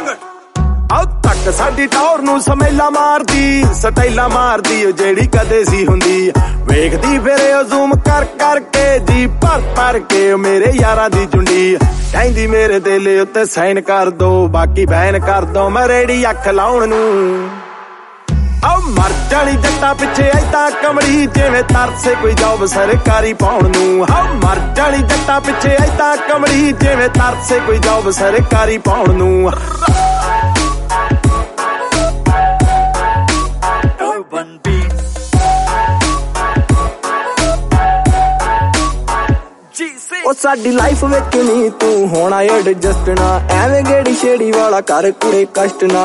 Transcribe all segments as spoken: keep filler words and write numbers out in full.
ਆਹ ਤੱਕ ਸਾਡੀ ਟੌਰ ਨੂੰ ਸਮੈਲਾ ਮਾਰਦੀ, ਸਟਾਈਲਾ ਮਾਰਦੀ ਉਹ ਜਿਹੜੀ ਕਦੇ ਸੀ ਹੁੰਦੀ। ਵੇਖਦੀ ਫਿਰ ਉਹ ਜ਼ੂਮ ਕਰ ਕਰਕੇ ਜੀ ਭਰ ਭਰ ਕੇ ਮੇਰੇ ਯਾਰਾਂ ਦੀ ਚੁੰਡੀ। ਕਹਿੰਦੀ ਮੇਰੇ ਦਿਲ ਉੱਤੇ ਸਾਈਨ ਕਰ ਦੋ, ਬਾਕੀ ਬੈਨ ਕਰ ਦੋ ਮੈਂ ਰੇੜੀ ਅੱਖ ਲਾਉਣ ਨੂੰ। ਆਹ ਮਰ ਜਾਣੀ ਜੱਟਾਂ ਪਿੱਛੇ ਐਦਾਂ ਕਮਲੀ, ਜਿਵੇਂ ਤਰਸੇ ਕੋਈ ਜੌਬ ਸਰਕਾਰੀ ਪਾਉਣ ਨੂੰ। ਆਹ ਮਰ ਜਾਣੀ ਜੱਟਾਂ ਪਿੱਛੇ ਐਦਾਂ ਕਮਲੀ, ਜਿਵੇਂ ਤਰਸੇ ਕੋਈ ਜੌਬ ਸਰਕਾਰੀ ਪਾਉਣ ਨੂੰ। ਉਹ ਸਾਡੀ ਲਾਈਫ ਵਿੱਚ ਨੀ ਤੂੰ ਹੋਣਾ ਐਡਜਸਟ ਨਾ, ਐਵੇਂ ਗੇੜੀ ਛੇੜੀ ਵਾਲਾ ਕਰ ਕੁੜੇ ਕਸ਼ਟ ਨਾ।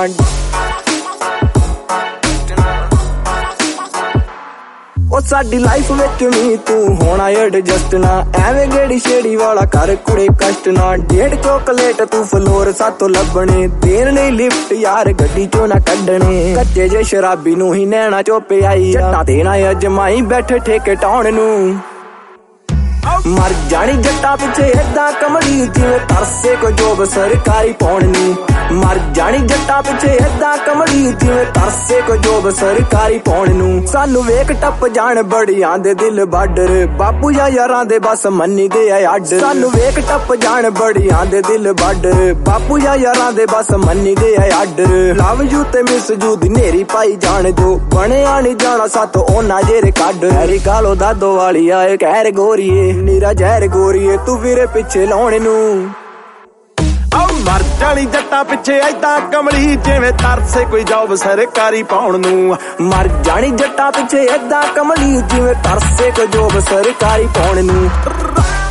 ਉਹ ਸਾਡੀ ਲਾਈਫ ਵਿੱਚ ਨੀ ਤੂੰ ਹੋਣਾ ਐਡਜਸਟ ਨਾ, ਐਵੇਂ ਗੇੜੀ ਛੇੜੀ ਵਾਲਾ ਕਰ ਕੁੜੇ ਕਸ਼ਟ ਨਾ। ਡੇਢ ਚੋਕਲੇਟ ਤੂੰ ਫਲੋਰ ਸਾਤੋਂ ਲੱਭਣੇ, ਦੇਣ ਲਈ ਲਿਫਟ ਯਾਰ ਗੱਡੀ ਚੋਂ ਨਾ ਕੱਢਣੇ। ਕੱਚੇ ਜੇ ਸ਼ਰਾਬੀ ਨੂੰ ਹੀ ਨੈਣਾ ਚੋਂ ਪਿਆਈ, ਜੱਟਾਂ ਦੇਣਾ ਅਜਮਾਈ ਬੈਠੇ ਠੇਕੇ ਟਾਉਣ ਨੂੰ। ਮਰ ਜਾਣੀ ਜੱਟਾਂ ਪਿੱਛੇ ਏਦਾਂ ਕਮਲੀ, ਜਿਵੇਂ ਤਰਸੇ ਕੋ ਜੋਬ ਸਰਕਾਰੀ ਪਾਉਣ ਨੂੰ। ਮਰ ਜਾਣੀ ਜੱਟਾਂ ਪਿੱਛੇ ਏਦਾਂ ਕਮਲੀ, ਜਿਵੇਂ ਤਰਸੇ ਕੋ ਜੋਬ ਸਰਕਾਰੀ ਪਾਉਣ ਨੂੰ। ਸਾਨੂੰ ਵੇਖ ਟੱਪ ਜਾਣ ਬੜੀਆਂ ਦੇ ਦਿਲ ਬਾਰਡਰ, ਬਾਪੂ ਜਾਂ ਯਾਰਾਂ ਦੇ ਬਸ ਮੰਨੀ ਦੇ ਆ ਅੱਡ। ਸਾਨੂੰ ਵੇਖ ਟੱਪ ਜਾਣ ਬੜੀਆਂ ਦੇ ਦਿਲ ਬਾਰਡਰ, ਬਾਪੂ ਜਾਂ ਯਾਰਾਂ ਦੇ ਬਸ ਮੰਨੀ ਦੇ ਆ ਅੱਡ। ਲਵ ਯੂ ਤੇ ਮਿਸ ਯੂ ਦੀ ਨੇਰੀ ਪਾਈ ਜਾਣ ਜੋ, ਬਣਿਆ ਨੀ ਜਾਣਾ ਸਾਤੋਂ ਉਹਨਾਂ ਜਿਹੜੇ ਕੱਢ। ਹੈਰੀ ਕਾਲੋ ਦਾਦੋ ਵਾਲੀ ਆਏ ਕਹਿਰ ਗੋਰੀਏ, ਨੀਰਾ ਜ਼ਹਿਰ ਗੋਰੀਏ ਤੂੰ ਵੀਰੇ ਪਿੱਛੇ ਲਾਉਣ ਨੂੰ। ਆਹ ਮਰ ਜਾਣੀ ਜੱਟਾਂ ਪਿੱਛੇ ਐਦਾਂ ਕਮਲੀ, ਜਿਵੇਂ ਤਰਸੇ ਕੋਈ ਜੌਬ ਸਰਕਾਰੀ ਪਾਉਣ ਨੂੰ। ਮਰ ਜਾਣੀ ਜੱਟਾਂ ਪਿੱਛੇ ਐਦਾਂ ਕਮਲੀ, ਜਿਵੇਂ ਤਰਸੇ ਕੋਈ ਜੌਬ ਸਰਕਾਰੀ ਪਾਉਣ ਨੂੰ।